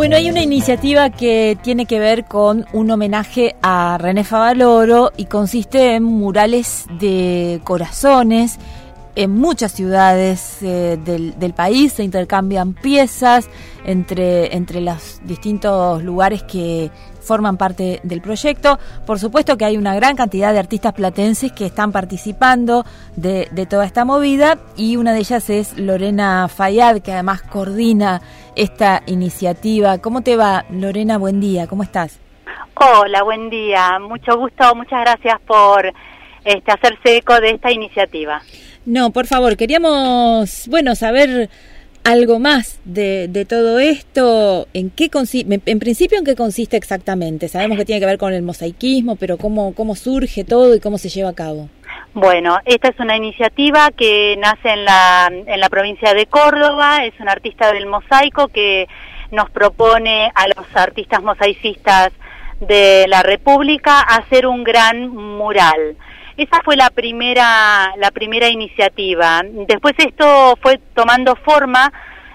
Bueno, hay una iniciativa que tiene que ver con un homenaje a René Favaloro y consiste en murales de corazones. En muchas ciudades del país se intercambian piezas entre los distintos lugares que forman parte del proyecto. Por supuesto que hay una gran cantidad de artistas platenses que están participando de toda esta movida, y una de ellas es Lorena Fayad, que además coordina esta iniciativa. ¿Cómo te va, Lorena? Buen día, ¿cómo estás? Hola, buen día, mucho gusto, muchas gracias por hacerse eco de esta iniciativa. No, por favor, queríamos, saber algo más de todo esto. En principio, ¿en qué consiste exactamente? Sabemos que tiene que ver con el mosaicismo, pero ¿cómo surge todo y cómo se lleva a cabo? Bueno, esta es una iniciativa que nace en la provincia de Córdoba. Es un artista del mosaico que nos propone a los artistas mosaicistas de la República hacer un gran mural. Esa fue la primera iniciativa. Después esto fue tomando forma,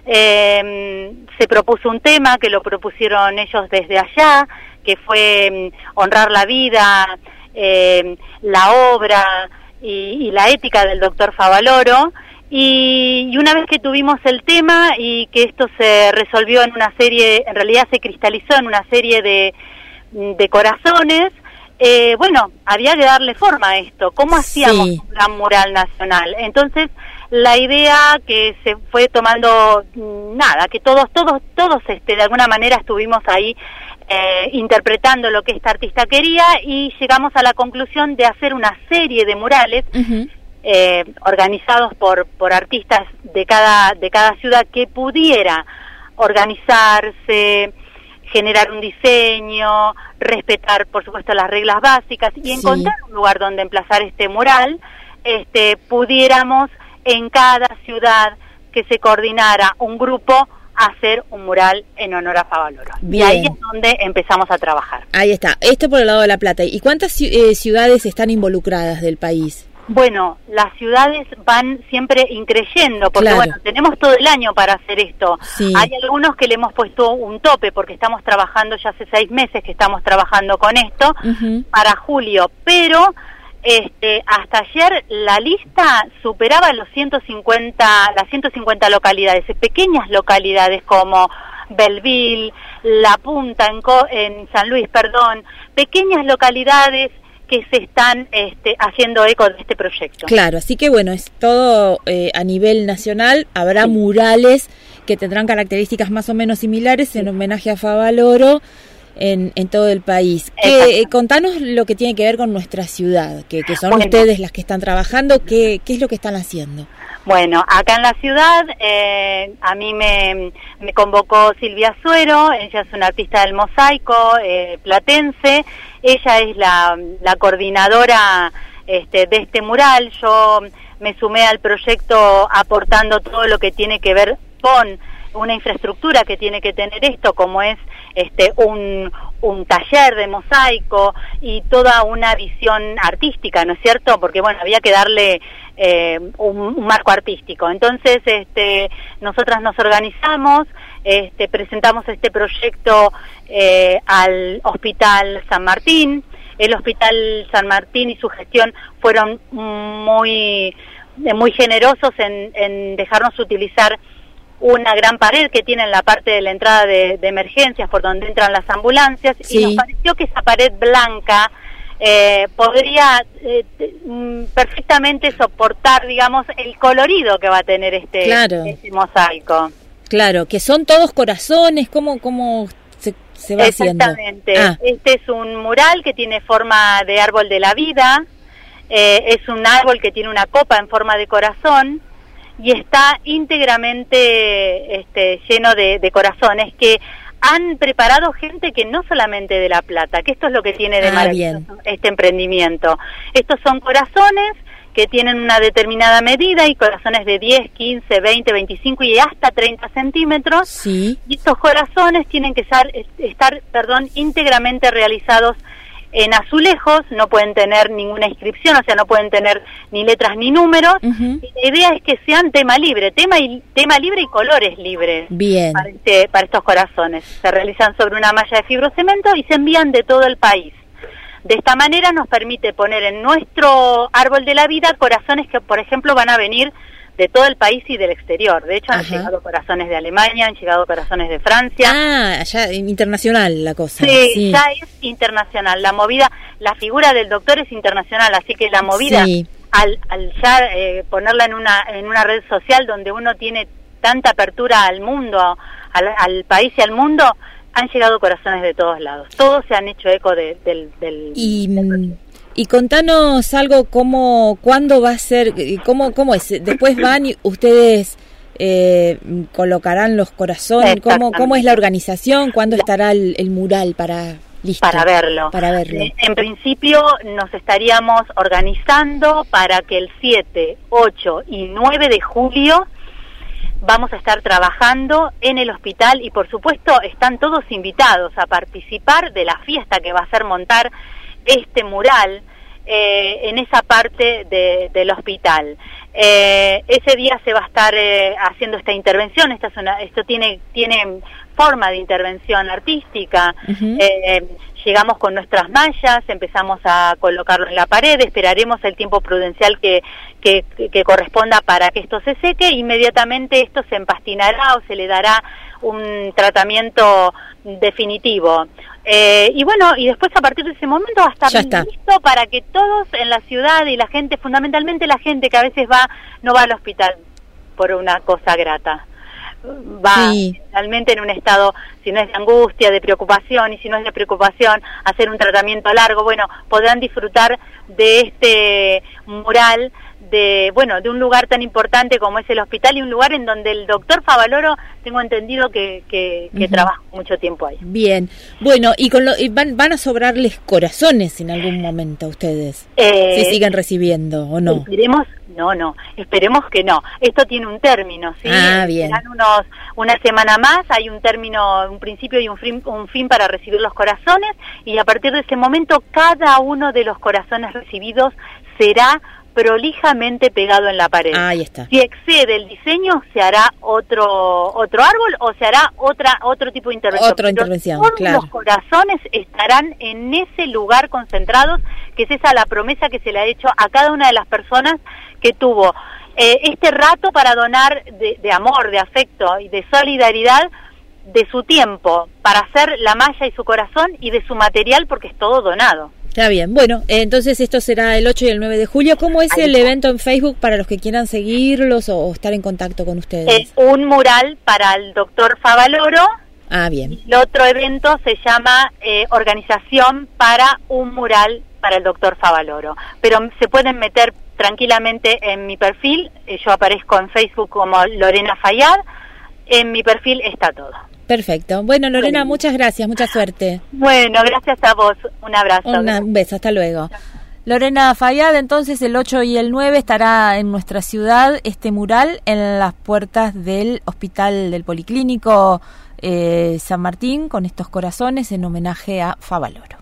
se propuso un tema que lo propusieron ellos desde allá, que fue honrar la vida, la obra y la ética del doctor Favaloro. Y una vez que tuvimos el tema y que esto se resolvió en una serie, en realidad se cristalizó en una serie de corazones, había que darle forma a esto. ¿Cómo hacíamos un gran mural nacional? Entonces, la idea que se fue tomando, que todos de alguna manera estuvimos ahí interpretando lo que esta artista quería, y llegamos a la conclusión de hacer una serie de murales organizados por artistas de cada ciudad que pudiera organizarse, generar un diseño, respetar, por supuesto, las reglas básicas y encontrar un lugar donde emplazar este mural. Pudiéramos en cada ciudad que se coordinara un grupo hacer un mural en honor a Favaloro. Bien. Y ahí es donde empezamos a trabajar. Ahí está. Esto por el lado de La Plata. ¿Y cuántas ciudades están involucradas del país? Bueno, las ciudades van siempre increyendo, porque tenemos todo el año para hacer esto. Sí. Hay algunos que le hemos puesto un tope, porque estamos trabajando, ya hace 6 meses que estamos trabajando con esto, para julio, pero hasta ayer la lista superaba las 150 localidades, pequeñas localidades como Belleville, La Punta en San Luis, pequeñas localidades que se están haciendo eco de este proyecto. Claro, así que es todo a nivel nacional. Habrá murales que tendrán características más o menos similares en homenaje a Favaloro en todo el país. Contanos lo que tiene que ver con nuestra ciudad, que son ustedes las que están trabajando. ¿Qué es lo que están haciendo? Bueno, acá en la ciudad a mí me convocó Silvia Suero. Ella es una artista del mosaico platense. Ella es la coordinadora de este mural. Yo me sumé al proyecto aportando todo lo que tiene que ver con una infraestructura que tiene que tener esto, como es un taller de mosaico y toda una visión artística, ¿no es cierto? Porque había que darle un marco artístico. Entonces, nosotras nos organizamos, presentamos este proyecto al Hospital San Martín. El Hospital San Martín y su gestión fueron muy generosos en dejarnos utilizar una gran pared que tiene en la parte de la entrada de emergencias por donde entran las ambulancias, y nos pareció que esa pared blanca podría perfectamente soportar, el colorido que va a tener este mosaico. Claro, que son todos corazones. ¿Cómo se va haciendo? Exactamente. Este es un mural que tiene forma de árbol de la vida. Es un árbol que tiene una copa en forma de corazón y está íntegramente lleno de corazones que han preparado gente que no solamente de La Plata, que esto es lo que tiene de maravilloso este emprendimiento. Estos son corazones que tienen una determinada medida, y corazones de 10, 15, 20, 25 y hasta 30 centímetros. Sí. Y estos corazones tienen que estar íntegramente realizados en azulejos, no pueden tener ninguna inscripción, o sea, no pueden tener ni letras ni números. Y la idea es que sean tema libre y colores libres. Bien. Para estos corazones. Se realizan sobre una malla de fibrocemento y se envían de todo el país. De esta manera nos permite poner en nuestro árbol de la vida corazones que, por ejemplo, van a venir de todo el país y del exterior. De hecho, han llegado corazones de Alemania, han llegado corazones de Francia. Ah, ya internacional la cosa. Sí, ya es internacional. La movida, la figura del doctor es internacional, así que la movida, al ya ponerla en una red social donde uno tiene tanta apertura al mundo, al país y al mundo, han llegado corazones de todos lados. Todos se han hecho eco del Y contanos algo, cuándo va a ser, cómo es. Después van y ustedes colocarán los corazones. ¿Cómo es la organización? ¿Cuándo estará el mural listo? Para verlo. En principio nos estaríamos organizando para que el 7, 8 y 9 de julio vamos a estar trabajando en el hospital y por supuesto están todos invitados a participar de la fiesta que va a ser montar este mural en esa parte del hospital. Ese día se va a estar haciendo esta intervención. Esto tiene forma de intervención artística. Llegamos con nuestras mallas, empezamos a colocarlo en la pared, esperaremos el tiempo prudencial que corresponda para que esto se seque. Inmediatamente esto se empastinará o se le dará un tratamiento definitivo. Y bueno, y después a partir de ese momento va a estar listo para que todos en la ciudad y la gente, fundamentalmente la gente que a veces no va al hospital por una cosa grata, va realmente en un estado, si no es de angustia, de preocupación, y si no es de preocupación, hacer un tratamiento largo. Bueno, podrán disfrutar de este mural de un lugar tan importante como es el hospital y un lugar en donde el doctor Favaloro, tengo entendido que trabaja mucho tiempo ahí. Bien, bueno, y van a sobrarles corazones en algún momento a ustedes, si siguen recibiendo o no. Esperemos que no. Esto tiene un término, ¿sí? Bien. Serán una semana más, hay un término, un principio y un fin para recibir los corazones, y a partir de ese momento cada uno de los corazones recibidos será prolijamente pegado en la pared. Ahí está. Si excede el diseño, se hará otro árbol o se hará otro tipo de intervención. Otra intervención, claro. Los corazones estarán en ese lugar concentrados, que es esa la promesa que se le ha hecho a cada una de las personas que tuvo este rato para donar de amor, de afecto y de solidaridad de su tiempo para hacer la malla y su corazón y de su material, porque es todo donado. Está bien, bueno, entonces esto será el 8 y el 9 de julio. ¿Cómo es el evento en Facebook para los que quieran seguirlos o estar en contacto con ustedes? Es un mural para el doctor Favaloro. Bien. El otro evento se llama Organización para un mural para el doctor Favaloro. Pero se pueden meter tranquilamente en mi perfil. Yo aparezco en Facebook como Lorena Fayad. En mi perfil está todo. Perfecto. Bueno, Lorena, muchas gracias, mucha suerte. Bueno, gracias a vos. Un abrazo. Un beso, hasta luego. Lorena Fayad, entonces el 8 y el 9 estará en nuestra ciudad este mural en las puertas del Hospital del Policlínico San Martín con estos corazones en homenaje a Favaloro.